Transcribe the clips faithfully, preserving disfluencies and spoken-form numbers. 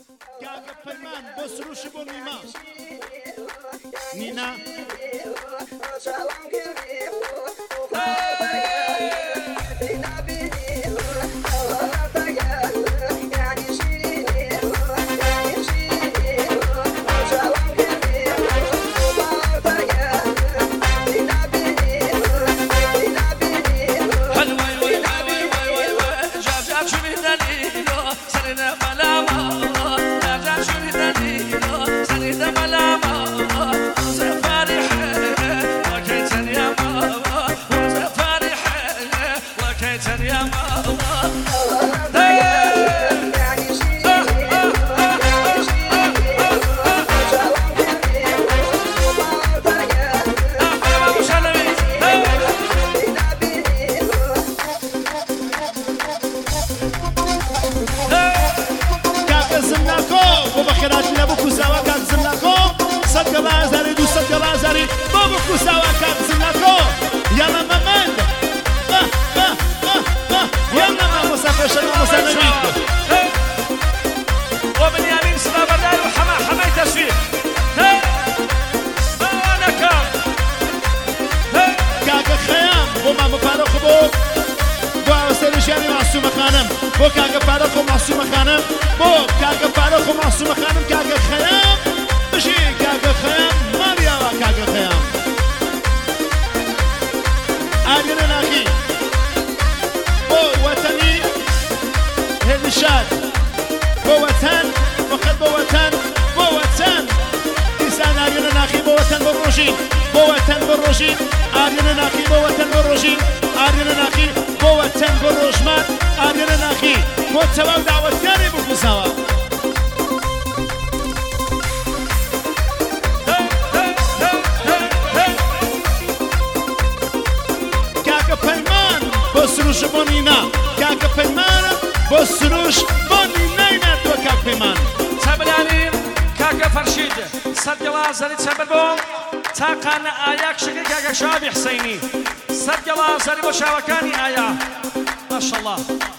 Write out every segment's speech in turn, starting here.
کاکە پەیمان بۆ سروش بۆ نیما نینا بۆ کاگە پارەخ و ماسوومە خانم بۆ کاگە پارەخ و ماسوومە خانم کاگە خەیام بژی کاگە خەیام ماریاوە کاگە خەیام ئاگرە ناخی بۆ وەتەنی هێلشاد بۆ وەتەن فقط بۆ وەتەن بۆ وەتەن ئیسان ئاگرە ناخی بۆ وەتەن بۆ ڕۆژین بۆ وەتەن بۆ ڕۆژین ئاگرە ناخی بۆ وەتەن بۆ ڕۆژین ئاگرە ناخی بۆ وەتەن بۆ ڕۆژمان ئاگرە ناخی بۆ چەواو داوەتکاری بکوسەوە کاکە پەیمان بۆ سروش بۆ نینا کاکە پەیمانە بۆ سروش بۆ نینای نردووە کاک پەیمان چەبرانیم کاکە فەرشید سەرگەڵا زەری چەبر بۆ تاقانە ئایا کشەکەی کاکە شابی حسەینی سەرگەڵا زەری بۆ شاوەکانی ئایا ماشەڵڵا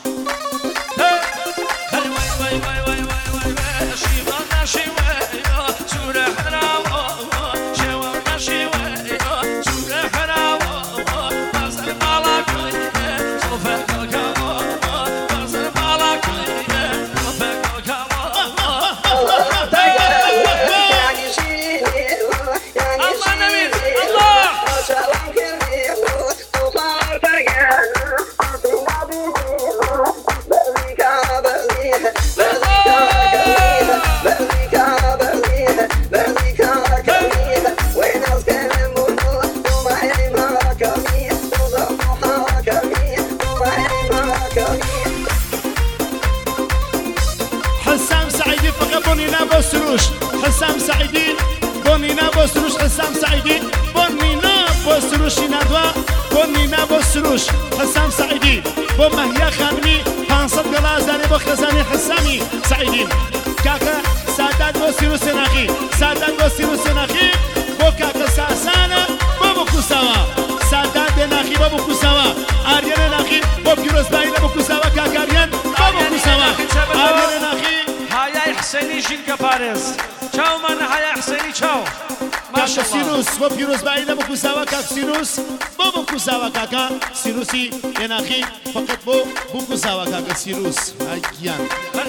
حسام سعيدي بونينا بوسروش حسام سعيدي بونينا بوسروش نادوا بونينا بوسروش حسام سعيدي بومهيا خانمي پانصد دلار بو خزاني حسامي سعيدي كاكا سادات بوسروش ناخي سادات بوسروش ناخي بو كاكا ساسانا بو بكوساوا سادات ناخي بو بكوساوا اريان ناخي بو بيروز بايله بكوساوا كاكا اريان بو بكوساوا اريان ناخي هاي حسيني جيل كبارز چاو من های حسینی چاو کاکا سینوس با پیروز باید با کوساوا کاک سینوس با با کوساوا کاکا سینوسی یناخی فقط با با کوساوا کاکا سینوس ایان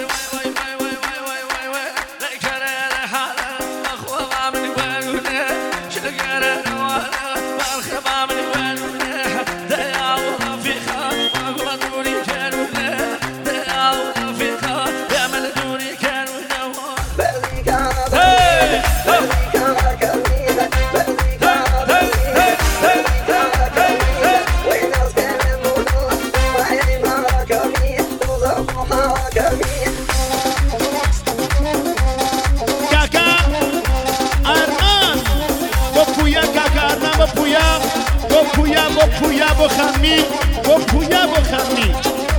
پویا بو خمی بو پویا بو خمی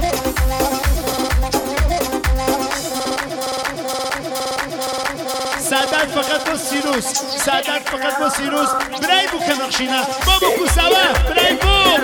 سادات فقط بو سیروس سادات فقط بو سیروس برای بو کنخشینا بو بو کوساوا برای بو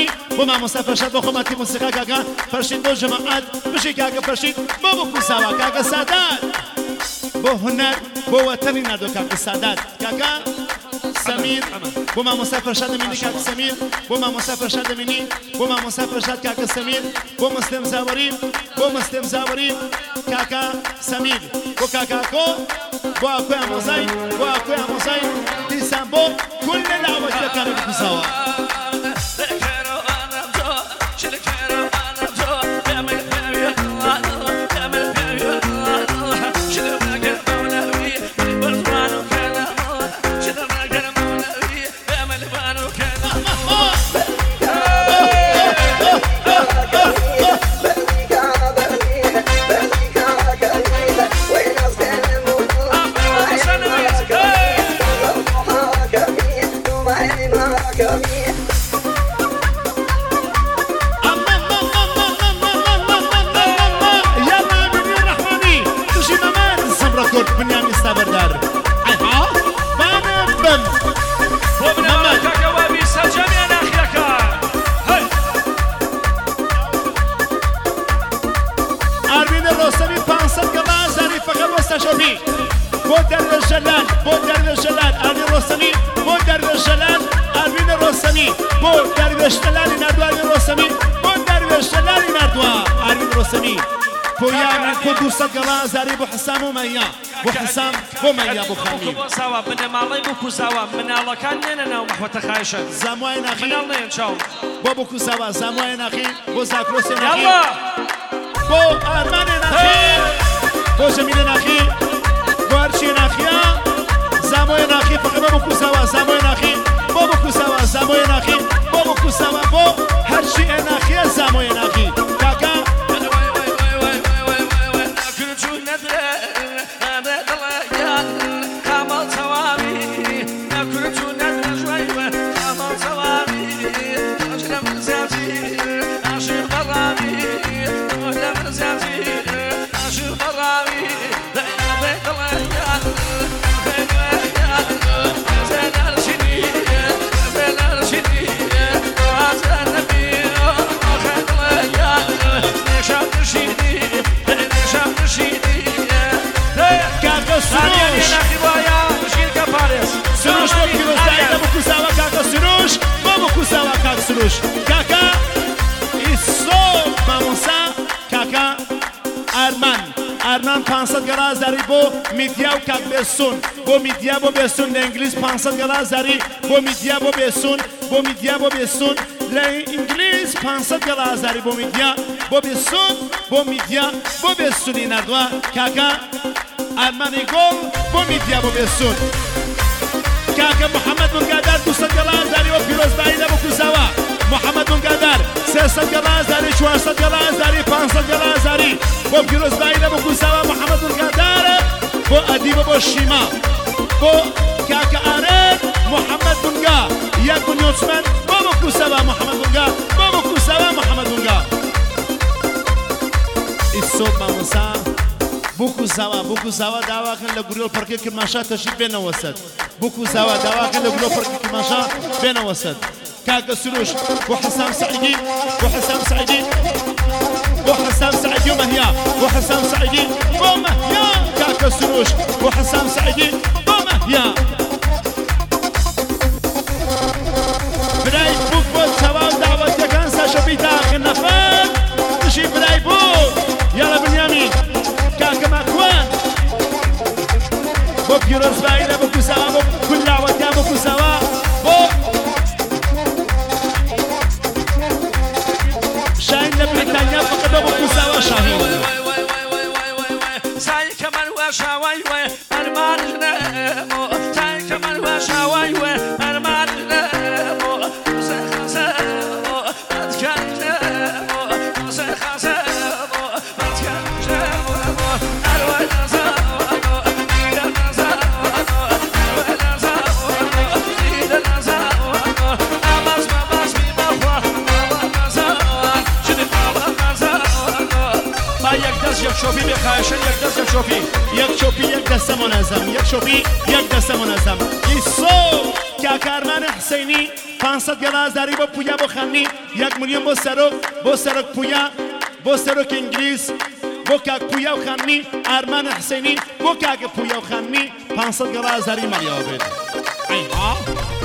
فانی بۆ مامۆستا فەرشاد بۆ خۆمەتی موسیقا کاکە فەرشید بۆ جەماعەت بژی کاکە فەرشید بۆ بۆ کوساوە کاکە سادات بۆ هونەر بۆ وەتەنی نادۆ کاکە سادات کاکە سەمیر بۆ مامۆستا فەرشاد دەمینی کاکە سەمیر بۆ مامۆستا فەرشاد دەمینی بۆ مامۆستا فەرشاد کاکە سەمیر بۆ مەسلێم زاوەری بۆ مەسلێم زاوەری کاکە سەمیر بۆ کاکاکۆ بۆ ئاکۆی ئامۆزای بۆ ئاکۆی ئامۆزای دیسان بۆ کل لاوەتیەکانی بکوساوە بۆ دەروێش جەلال بۆ دەروێش جەلال ئاروین ڕۆستەمی بۆ دەروێش جەلال ئاروین ڕۆستەمی بۆ دەروێش جەلالی ناردووە ئاروین ڕۆستەمی بۆ دەروێش جەلالی ناردووە ئاروین ڕۆستەمی پۆیان کۆ دووسەد گەڵا ئازاری بۆ حەسام و مەیا بۆ حەسام بۆ مەیا بۆ خەمی بۆ ساوا بنەماڵەی بۆ کوساوە مناڵەکان نێنە ناو مەحوەتە خایشە زاموای ناخی مناڵ نێن چاو بۆ بۆ کوساوە زاموای ناخی بۆ زاکرۆسێ ناخی بۆ ئارمانێ ناخی بۆ جەمیلە ناخی بۆ هەرچیە ناخیە زامۆی ناخی فقط بۆ کوساوە زامۆی ناخی بۆ بۆ کوساوە زامۆی ناخی بۆ بۆ کوساوە بۆ هەرچی ناخیە زامۆی ناخی کاکە سروش کاکا ئیسۆ مامۆسا کاکا ئارمان ئارمان پانسەد گەڵا ئازاری بۆ میدیا و کاک بێسوون بۆ میدیا بۆ بێسوون لە ئینگلیز پانسەد گەڵا ئازاری بۆ میدیا بۆ بێسوون بۆ میدیا بۆ بێسوون لە ئینگلیز پانسەد گەڵا ئازاری بۆ میدیا بۆ بێسوون بۆ میدیا بۆ بێسوونی ناردووە کاکا ئارمانی گۆڵ بۆ میدیا بۆ بێسوون کاکە محەممەد بنگادار دووسەد گەڵا ئازاری وە پیرۆزباییدا بۆ کوساوە محەممەد بنگادار سێسەد گەڵا ئازاری چوارسەد گەڵا ئازاری پانسەد گەڵا ئازاری بۆ پیرۆزباییدا بۆ کوساوە محەممەد بنگادار بۆ ئەدیبە بۆ شیما بۆ کاکە ئارێن محەممەد بنگا یەک بنیۆچمەند بۆ بۆ کوساوە محەممەد بنگا بۆ بۆ کوساوە محەممەد بنگا ئیسۆ مامۆسا بوکو زاوا بوکو زاوا داواکن لە گوریۆ پەرکێ کرماشا تەشریف بێنەوە سەد بوکو زاوا داواکن لە گوریۆ پەرکێ کرماشا بێنەوە سەد کاکە سروش بۆ حەسام سەعیدی بۆ حەسام سەعیدی بۆ حەسام سەعیدی و مەهیا بۆ حەسام سەعیدی بۆ مەهیا کاکە سروش بۆ حەسام سەعیدی بۆ مەهیا برای بوک بۆ چاواو داوەتیەکان ساشەبی تاخن نەفەر دژی برای بوو یاڵە بنیامین کاکە ماکوان بۆ پیرۆزباییدا بۆ کوساوە بۆ کول داوەتیان بۆ کوساوە بۆ شاهین لە بریتانیا فقط بۆ کوساوە شاهین سای کەمەر وە شاوای وێ ئەرمانش نەمۆ سای کەمەر وە شاوای وێ ئەرمانش نەمۆ قسە خەسەمۆ ئەتکەن نەمۆ قسە خەسەمۆ ئەتکەن نەمۆ ئەروە نەزەمۆ دیدە نەزەمۆ ئەروە نەزەمۆ دیدە نەزەمۆ ئەمەز مەبەسمی بەخوا ئەوە نەزەمۆ شنی ئەوە نەزەمۆ با یەک دەست یەک شۆپی بێخایشن یەک دەست یەک شۆپی یەک چۆپی یەک دەستە مۆنەزەم یەک شۆپی یەک دەستە مۆنەزەم ئیسۆ کاکە ئارمانی حسەینی پانصد گلازداری بۆ پویا بۆ خەنمی یەک ملیۆن بۆ سەرۆک بۆ سەرۆک پویا بۆ سەرۆک ئینگلیز بۆ کاک پویا و خەنمی ئارمان حسێنی بۆ کاکە پویا و خەنمی پانصد گلازداری مەڵیەوە بێت ئەیها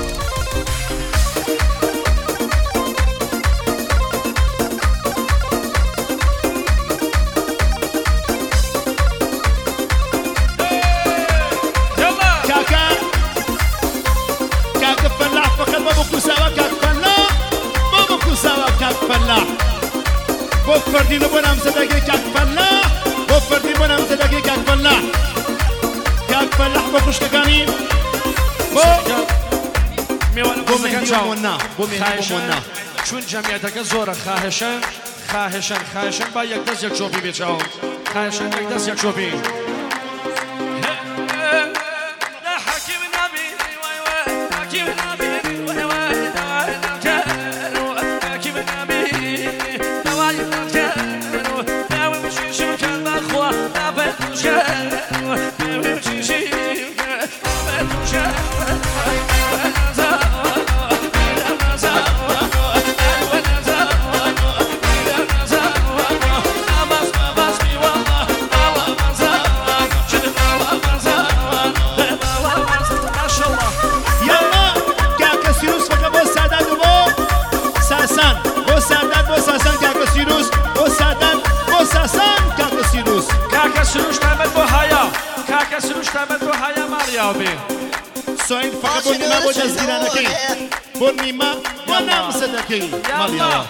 فلاح بۆ فەردینە بۆ نامزەدەگەی کاک فەلاح بۆ فەردین بۆ نامزەدەگەی کاک فەلاح کاک فەلاح بۆ خوشکەکانی بۆ بۆ مێنیوەنا بۆ مێنیوەنا چون جەمیەتەکە زۆرە خاهێشن خاهێشن خاهێشن با یەک دەست یەک چۆپی بێچاو خاهێشن یەک دەست یەک چۆپی سعید فقط بۆ نیمە بۆ دەستگیرانەکەی بۆ نیمە بۆ نامزەدەکەی مەڵیەوە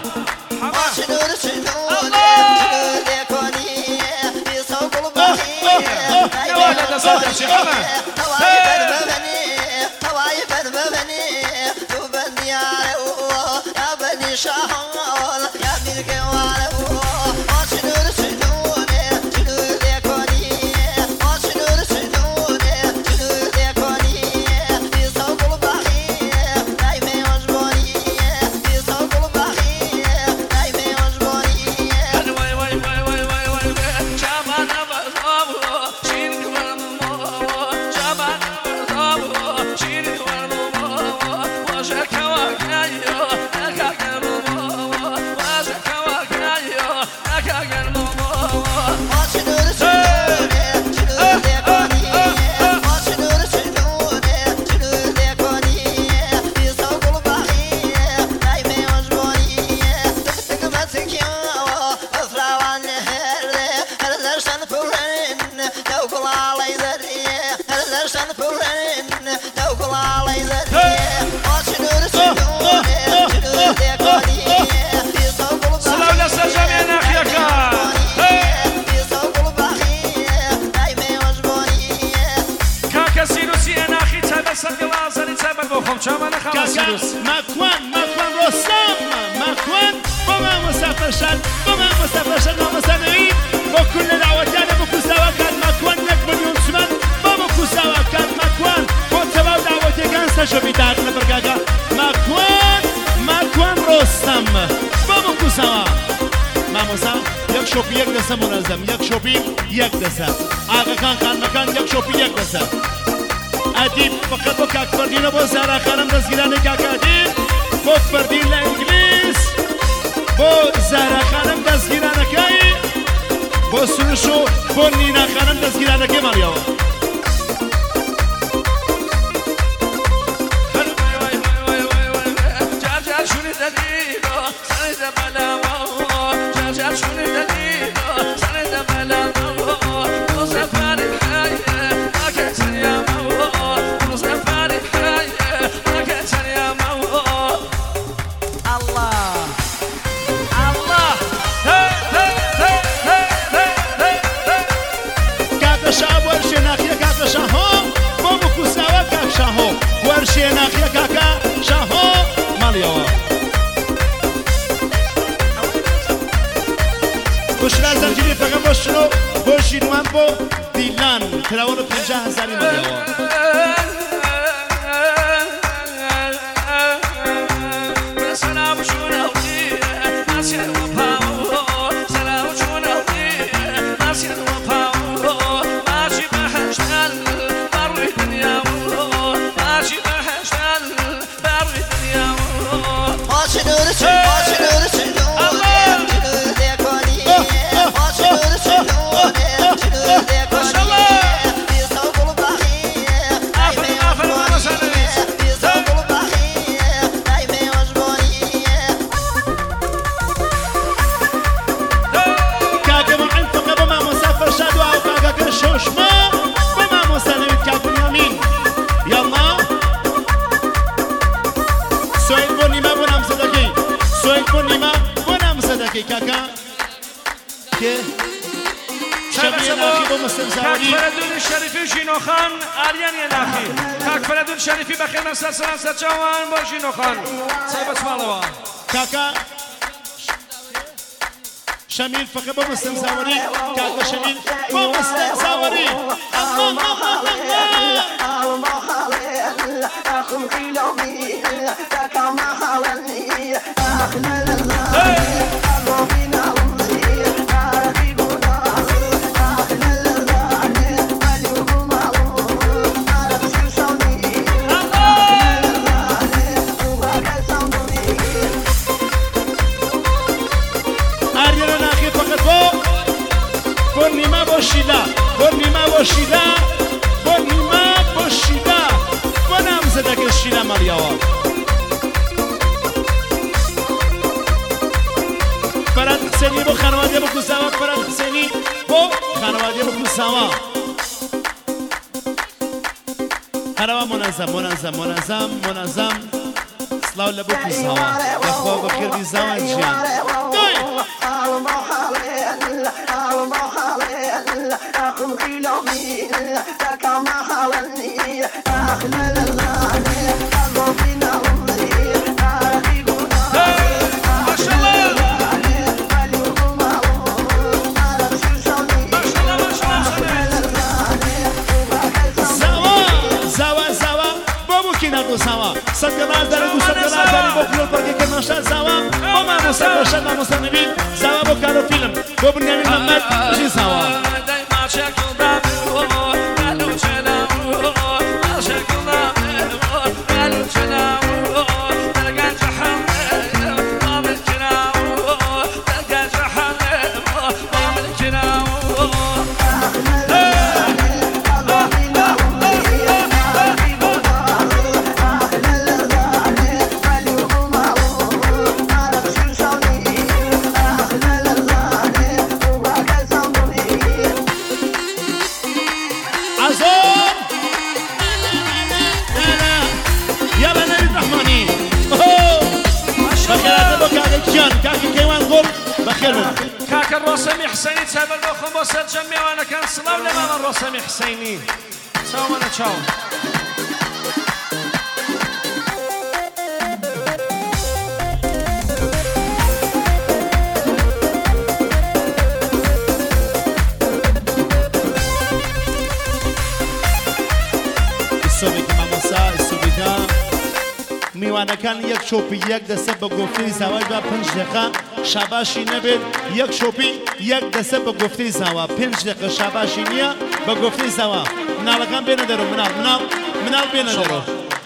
ماکوان ماکوان ڕۆستام ماکوان بۆ مامۆستافەرشاد بۆ مامۆستافەرشاد مامۆستانەوەی بۆ کول لە داوەتیانە بۆ کوساوا کات ماکوان یەک ملیۆن چومان بۆ بۆ کوساوا کات ماکوان بۆ تەواو داوەتیەکان سەرشەوی داات لە بەرگاکە ماکوان ماکوان ڕۆستام بۆ بۆ کوساوا مامۆستا یەک شۆپی یەک دەسە مونەزەم یەک شۆپی یەک دەسە ئاغاکان خانمەکان یەک شۆپی یەک دەسە ئەدیب فقط بۆ کاک فەردینە بۆ زاراخانم دەستگیرانەی کاک ئەدیب بۆ فەردین لە ئینگلیز بۆ زاراخانم دەستگیرانەکەی بۆ سروش و بۆ نیناخانم دەستگیرانەکەی مەڵیەوە شێناخیە کاکە شاهۆ ماڵیەوە بشرا زەنجیری فەقە بۆ شنۆ بۆ شینوان بۆ دیلان تراوەڕە پەنجا هەزاری ماڵیەوە سويد بونيما بونا مسدكي كاكا كي شبيه ناخي بو مسلم زاوري كاك فردون الشريفي جينو خان آريان يناخي كاك فردون الشريفي بخير من سر سلام سر جوان بو جينو خان سيبت مالوا كاكا شميل فقط بو مسلم زاوري كاكا شميل بو مسلم زاوري الله الله الله أخم خلومي كاكا ما خلني أخنا لله أبونا بونيما بوشيدا بونيما بوشيدا بونيما بوشيدا بونام زدك الشيلا ماليوا فرات حسيني بو خانوادي بو كوساوا فرات حسيني بو خانوادي بو كوساوا هروا منظم منظم منظم منظم سلاو لبو كوساوا بخوا بخير بي زمان جيان أخم خلومي كاكا ما خلني أخنا لله أبونا أمي أخيبنا ما شاء الله ما شاء الله ما شاء الله زوا زوا زوا بابو كينا دو زوا سكنا دارو سكنا دارو بقول بركي كنا شا زوا وما مسافر شنا مسافرين زوا بكارو فيلم بابو نيامي محمد جي زوا كاك الرسمي حسيني تابع لكم وسط جميع وانا كان صلاة لمام الرسمي حسيني تشاو مانا تشاو السوبي كما مساء السوبي دا میوانه کان یک شوپی یک دسته با گفته زواج و پنج دقیقه شاباشی نبید یک شوپی یک دسته با گفته زواج پنج دقیقه شاباشی نیا با گفته زواج منال کام بینه درو منال منال منال بینه درو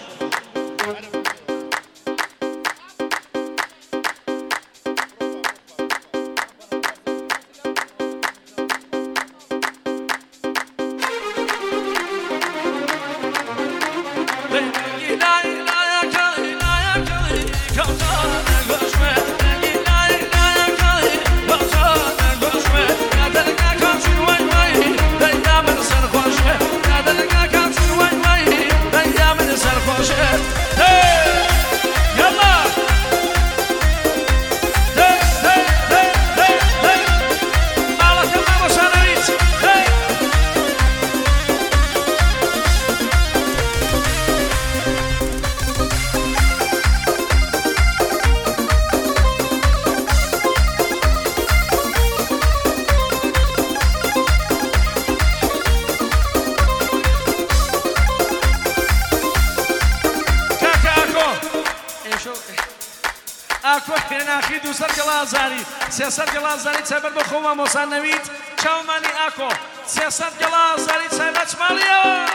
سياسات جلازاري تسبر بخوما موسى نويت چاو ماني اكو سياسات جلازاري تسبر ماليا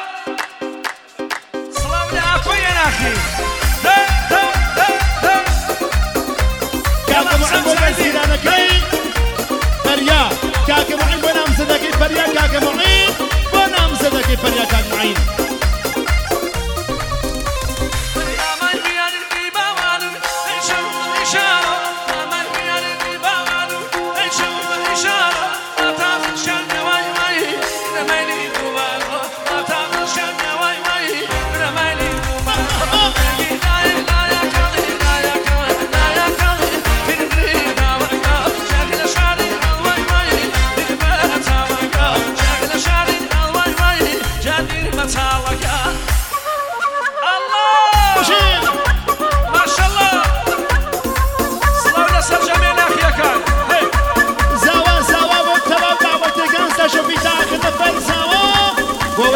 سلام لي اكو يناخي كاكا معين بنا زيرانكي فريا كاكا معين بنا مزدكي فريا كاكا معين بنا مزدكي فريا كاكا معين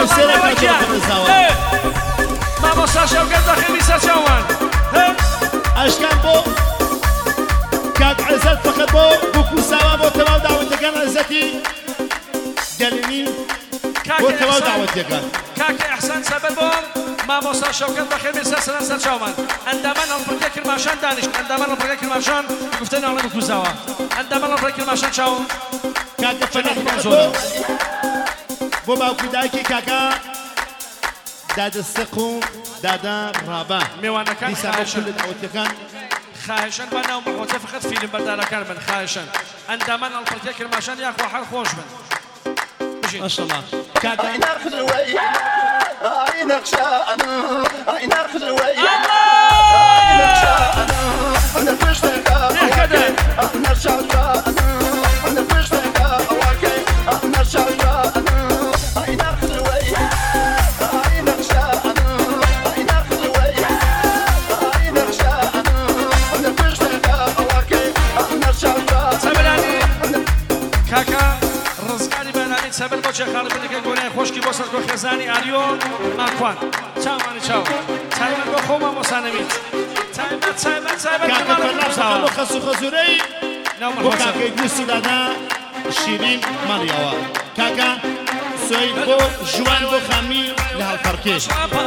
سيرك ما أجرب الرزاوة ما مصاش وقت داخل سجوان أشكان بو كاك عزت فقط بو بوكو سوا بو تمام دعوة كان عزتي قالني بو تمام دعوة كان كاك إحسان سببهم ما مصاش وقت داخل سجوان سجوان عندما نلقى كرماشان دانش عندما نلقى كرماشان گفتن على بوكو سوا عندما نلقى كرماشان شاو كاك فلاح بو بو باوكو دايكي كاكا داد السقو دادا رابا ميوانا كان خايشان كل خايشان بنا ومحوته فقط فيلم بدالا كان من خايشان عندما نلقى كرماشان ياخو حال خوش من ما شاء الله كاكا عين خزوي عين خشان عين خزوي عين خشان انا بشتك هكذا انا شجان انا بشتك واكي انا شجان عين خزوي عين خشان عين خزوي عين خشان انا بشتك واكي انا شجان سبلاني كاكا رزقاني بنامي سبل بوجه خالد بنك گونه خوشکی بوسر کو خزانی آریون ماکوان چاو مانی چاو تایمن بو خوما مسانمیت تایمن تایمن تایمن كاكا فلاح ساوا خسو خزوري نعم بو كاكا يدوسي دادا شيرين ماليوا كاكا سويد بو جوان بو خامي لها الفركيش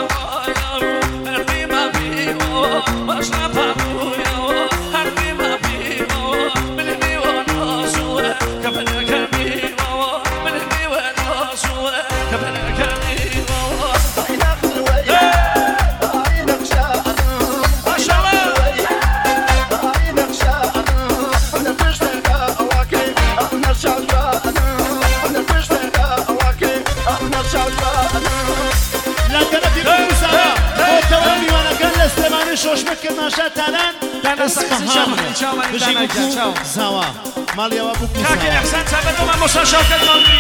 شوش مكر ناشا تالان اصفهان بجي بكو زاوا ماليا وابو كو كاكي زاوا احسن سبب ما مصا شوكت مالي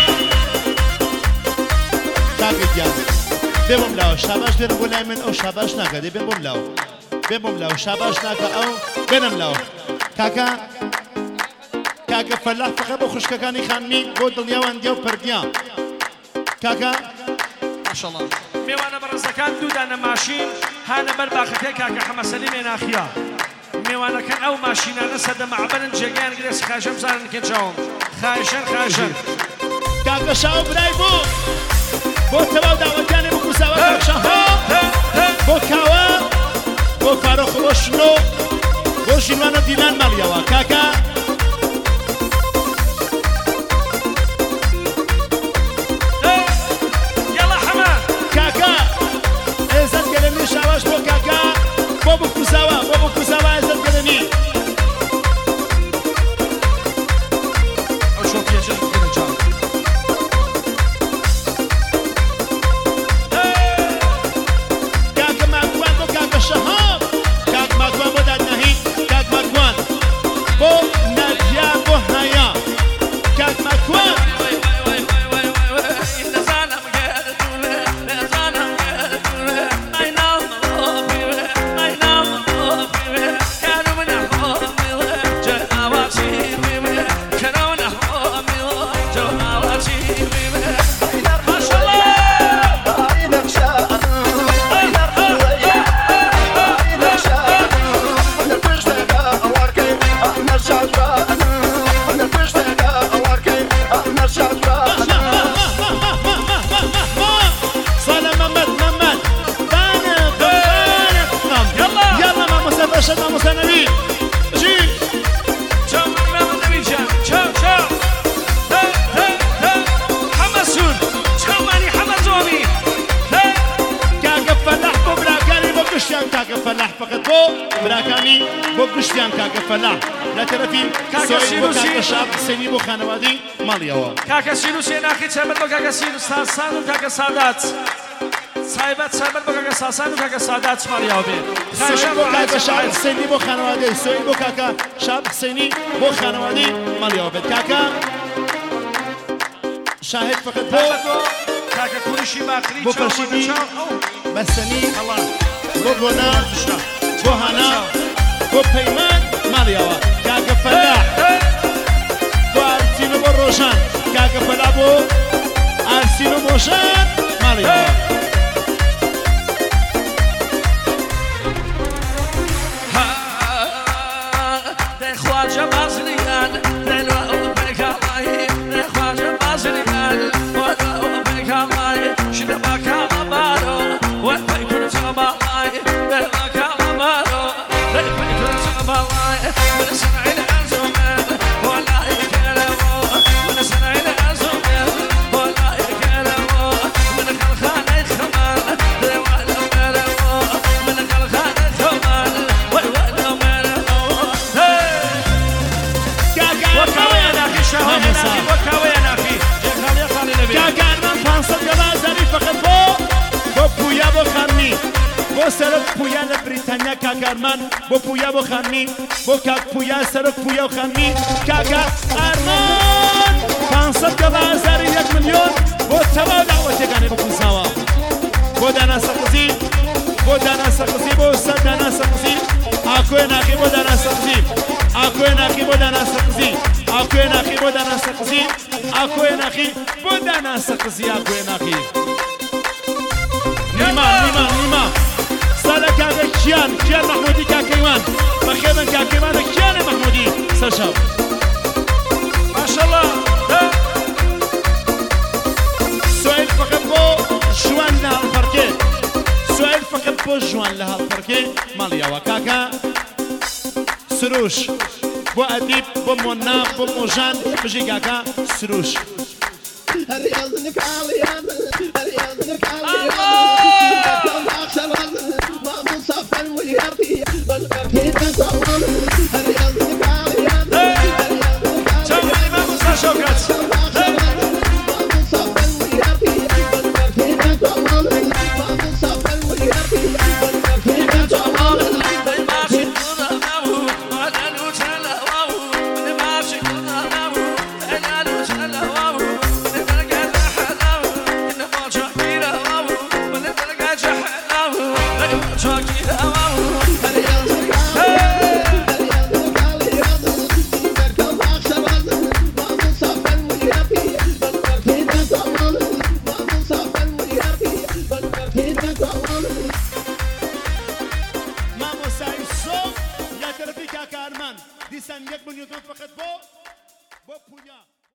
كاكي ديان بيبم لاو شاباش دير بولاي من او شاباش ناكا دي بيبم لاو بيبم لاو شاباش ناكا او بينم لاو كاكا كاكا فلاح فقط بو خشكاكاني خانمي بو دليا وانديو پرديا كاكا ما شاء الله ميوانا برزكان دودانا ماشين هانا برباخكي كاكا حما سليمي ناخيا ميوانا كان او ماشينا نسد معبرن جيجان قريس خاشم زارن كنشاهم خايشن خايشن كاكا شاو براي بو بو تباو دعوتياني بو كوساوا كاكا شاو بو كاوا بو فاروخ بو شنو بو جنوانا ديلان ماليوا كاكا شاواش بو كاكا بو كوساوا بو كوساوا عزت قدمي اشوف يا جن كده جان كاكا ماكوان بو كاكا شهاب كاكا ماكوان بو داد نهي كاكا ماكوان بو ناديا بو هيا كاكا ماكوان فلاح فقط بو براكاني بو كشتيان كاكا فلاح لا ترفي سوي بو كاكا شاب سيني بو خانوادي ماليوا كاكا سيروسي ناخي تسبت بو كاكا سيروس ساسان وكاكا سادات سايبات سايبات بو كاكا ساسان وكاكا سادات ماليوا بي سوي بو كاكا شاب سيني بو خانوادي سوي بو كاكا شاب سيني بو خانوادي ماليوا بي كاكا شاهد فقط بو كاكا كورشي باقري بو فرشيدي بسني الله بو بونا بو هنا بو بيمان ماليوا كاكا فلاح بو ارسينو بو روشان كاكا فلاح بو ارسينو موشان ماڵی خواجه بازریان دلوا و بکامای خواجه بازریان و بکامای شد بکام بارو و بکن سبالای بکام بارو بکن سبالای من سنعین ازومن ولا يكلمو من سنعین ازومن ولا يكلمو من خلخانه خمان دوالو ملمو من خلخانه خمان ويوالو ملمو کاکارمان پانسەد گەڵازاری فقط بۆ بۆ پویا بۆ خانمی بۆ سەرۆک پویا لە بریتانیا کاکارمان بۆ پویا بۆ خانمی بۆ کاک پویا سەرۆک پویا و خانمی کاکە ئارمان پانسەد گەڵازاری یەک ملیۆن بۆ تەواو داوەتێکانی بکوزاوە بۆ دانا سەقزی بۆ دانا سەقزی بۆ ئوستاد دانا سەقزی ئاکۆی ناقی بۆ دانا سەقزی ئاکۆی ناقی بۆ دانا سەقزی ئاکۆی ناقی بۆ دانا سەقزی ئاکۆی ناقی بۆ دانا سەقزی ئاکۆی ناقی نیما نیما نیما سادە کاکە کیان کیان مەحموودی کاکەیوان بەخێبن کاکەیوانە کیانە مەحموودی سەرشەو ماشاءالله سوئیل فقط بۆ ژوان لە هەڵپەرکێ سوئیل فقط بۆ ژوان لە هەڵپەرکێ ماڵیەوە کاکە سروش بۆ ئەدیب بۆ مۆنا بۆ مۆژان بژی کاکە سروش الرياض كاليان الرياض كاليان اخشى ما مصفى الولياتي والبركين تصور الرياض كاليان شوف الإمام موسى شوكت ما مصفى الولياتي والبركين تصور ما مصفى الولياتي والبركين تصور دیسان یک ملیون فقط بۆ بۆ پویا